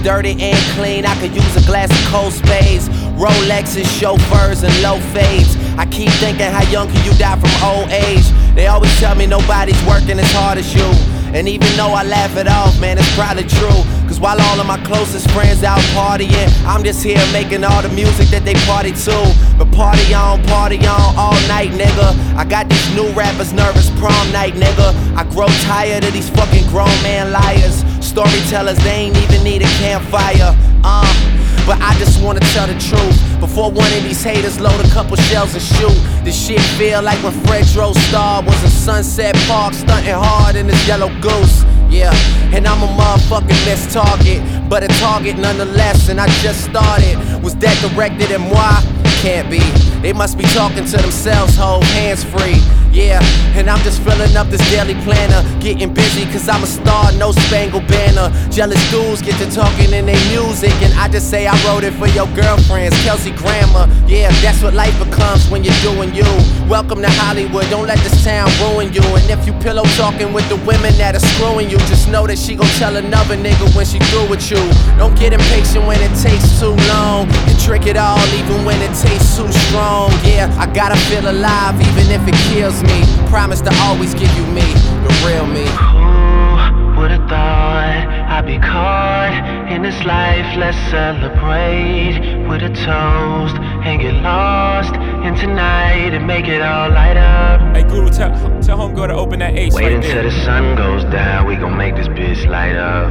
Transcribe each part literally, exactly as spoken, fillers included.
dirty and clean. I could use a glass of cold spades, Rolexes, chauffeurs, and low fades. I keep thinking, how young can you die from old age? They always tell me nobody's working as hard as you. And even though I laugh it off, man, it's probably true. Cause while all of my closest friends out partying, I'm just here making all the music that they party to. But party on, party on, all night, nigga. I got these new rappers nervous prom night, nigga. I grow tired of these fucking grown man liars. Storytellers, they ain't even need a campfire. Uh, but I just wanna tell the truth before one of these haters load a couple shells and shoot. This shit feel like when Fred Starr was in Sunset Park stunting hard in his yellow goose. Yeah, and I'm a motherfucking missed target, but a target nonetheless, and I just started. Was that directed at moi? Can't be. They must be talking to themselves, hold hands free. Yeah, and I'm just filling up this daily planner, getting busy cause I'm a star, no spangled banner. Jealous dudes get to talking in their music, and I just say I wrote it for your girlfriends, Kelsey Grammer. Yeah, that's what life becomes when you're doing you. Welcome to Hollywood, don't let this town ruin you. And if you pillow talking with the women that are screwing you, just know that she gon' tell another nigga when she through with you. Don't get impatient when it takes too long, and trick it all even when it tastes too strong. Yeah, I gotta feel alive even if it kills me. Promise to always give you me, the real me. Who would've thought I'd be caught in this life? Let's celebrate with a toast and get lost in tonight and make it all light up. Hey Guru, tell, tell homegirl to open that ace. Wait right until there. the sun goes down, we gon' make this bitch light up.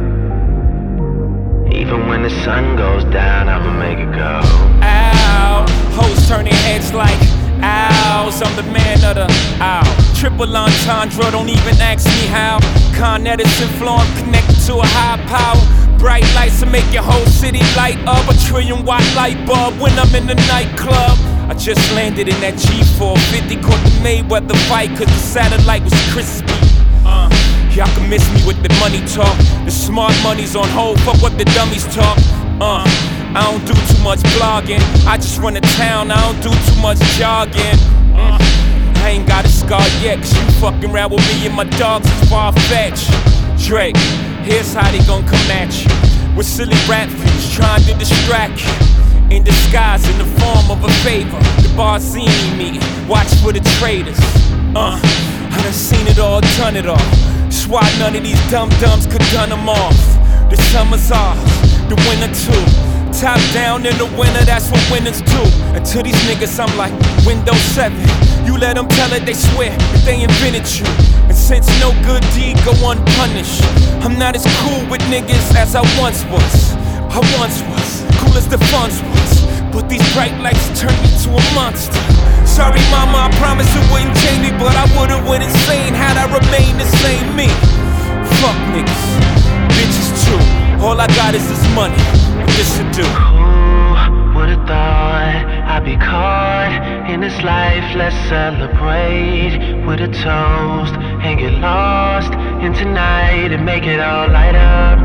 Even when the sun goes down, I'ma make it go. Ow, hoes turn their heads like owls. I'm the man of the owl. Triple entendre, don't even ask me how. Con Edison flow, I'm connected to a high power. Bright lights to make your whole city light up. A trillion watt light bulb when I'm in the nightclub. I just landed in that G four fifty, caught the Mayweather fight cause the satellite was crispy. Uh, y'all can miss me with the money talk. The smart money's on hold, fuck what the dummies talk. Uh, I don't do too much blogging, I just run a town, I don't do too much jogging. Uh, I ain't got a scar yet, cause you fucking around with me and my dogs is far-fetched. Drake, here's how they gon' come at you with silly rap views trying to distract you. In disguise, in the form of a favor. The Barzini meeting, watch for the traitors. Uh, I done seen it all, done it all. That's why none of these dum-dums could done them off. The summer's ours, the winter too. Top down in the winter, that's what winners do. And to these niggas, I'm like Windows seven. You let them tell it, they swear that they invented you. And since no good deed go unpunished, I'm not as cool with niggas as I once was. I once was, cool as the funds was. But these bright lights turned me to a monster. Sorry mama, I promise it wouldn't change me, but I would've went insane had I remained the same me. Fuck niggas, bitches too. All I got is this money, and this to do. Who would've thought I'd be caught in this life? Let's celebrate with a toast and get lost in tonight and make it all light up.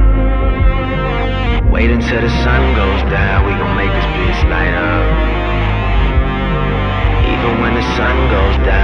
Wait until the sun goes down, we gon' make this bitch light up. Even when the sun goes down